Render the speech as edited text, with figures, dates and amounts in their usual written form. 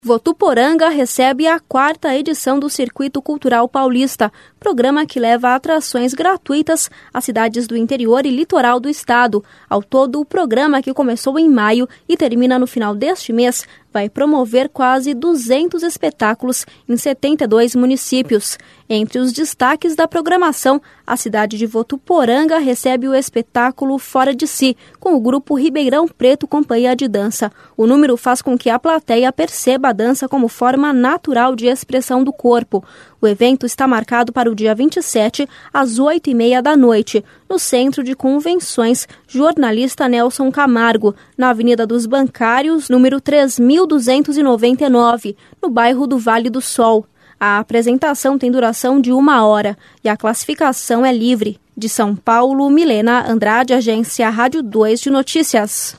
Votuporanga recebe a 4ª edição do Circuito Cultural Paulista, programa que leva atrações gratuitas às cidades do interior e litoral do estado. Ao todo, o programa, que começou em maio e termina no final deste mês, vai promover quase 200 espetáculos em 72 municípios. Entre os destaques da programação, a cidade de Votuporanga recebe o espetáculo Fora de Si, com o grupo Ribeirão Preto Companhia de Dança. O número faz com que a plateia perceba a dança como forma natural de expressão do corpo. O evento está marcado para o dia 27, às 8h30 da noite, no Centro de Convenções Jornalista Nelson Camargo, na Avenida dos Bancários, número 3299, no bairro do Vale do Sol. A apresentação tem duração de 1 hora e a classificação é livre. De São Paulo, Milena Andrade, Agência Rádio 2 de Notícias.